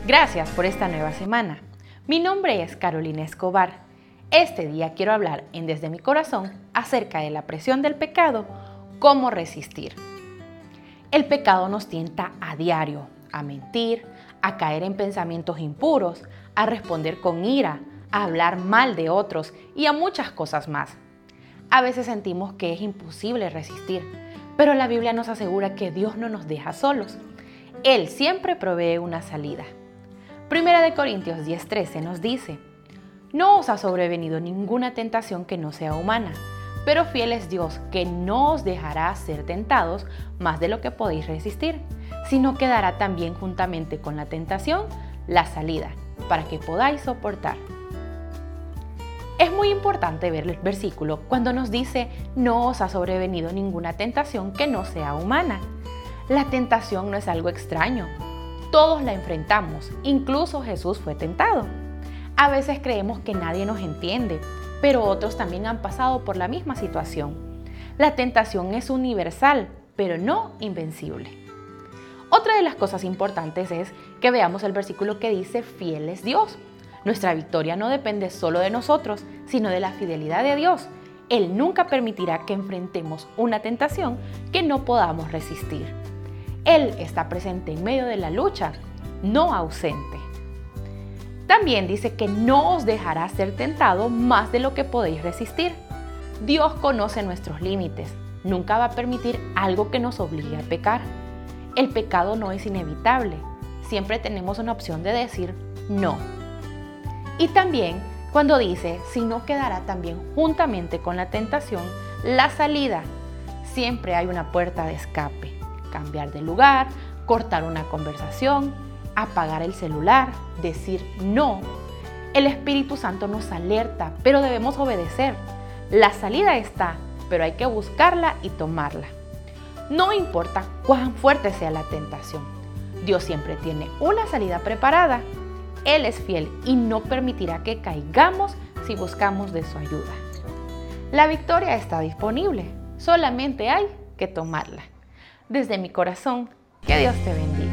Gracias por esta nueva semana. Mi nombre es Carolina Escobar. Este día quiero hablar en Desde mi Corazón acerca de la presión del pecado, cómo resistir. El pecado nos tienta a diario a mentir, a caer en pensamientos impuros, a responder con ira, a hablar mal de otros y a muchas cosas más. A veces sentimos que es imposible resistir, pero la Biblia nos asegura que Dios no nos deja solos. Él siempre provee una salida. 1 Corintios 10:13 nos dice: No os ha sobrevenido ninguna tentación que no sea humana, pero fiel es Dios, que no os dejará ser tentados más de lo que podéis resistir, sino que dará también juntamente con la tentación la salida, para que podáis soportar. Es muy importante ver el versículo cuando nos dice: no os ha sobrevenido ninguna tentación que no sea humana. La tentación no es algo extraño. Todos la enfrentamos, incluso Jesús fue tentado. A veces creemos que nadie nos entiende, pero otros también han pasado por la misma situación. La tentación es universal, pero no invencible. Otra de las cosas importantes es que veamos el versículo que dice: fiel es Dios. Nuestra victoria no depende solo de nosotros, sino de la fidelidad de Dios. Él nunca permitirá que enfrentemos una tentación que no podamos resistir. Él está presente en medio de la lucha, no ausente. También dice que no os dejará ser tentado más de lo que podéis resistir. Dios conoce nuestros límites. Nunca va a permitir algo que nos obligue a pecar. El pecado no es inevitable. Siempre tenemos una opción de decir no. Y también cuando dice: sino que dará también juntamente con la tentación la salida. Siempre hay una puerta de escape. Cambiar de lugar, cortar una conversación, apagar el celular, decir no. El Espíritu Santo nos alerta, pero debemos obedecer. La salida está, pero hay que buscarla y tomarla. No importa cuán fuerte sea la tentación, Dios siempre tiene una salida preparada. Él es fiel y no permitirá que caigamos si buscamos de su ayuda. La victoria está disponible, solamente hay que tomarla. Desde mi corazón, que Dios te bendiga.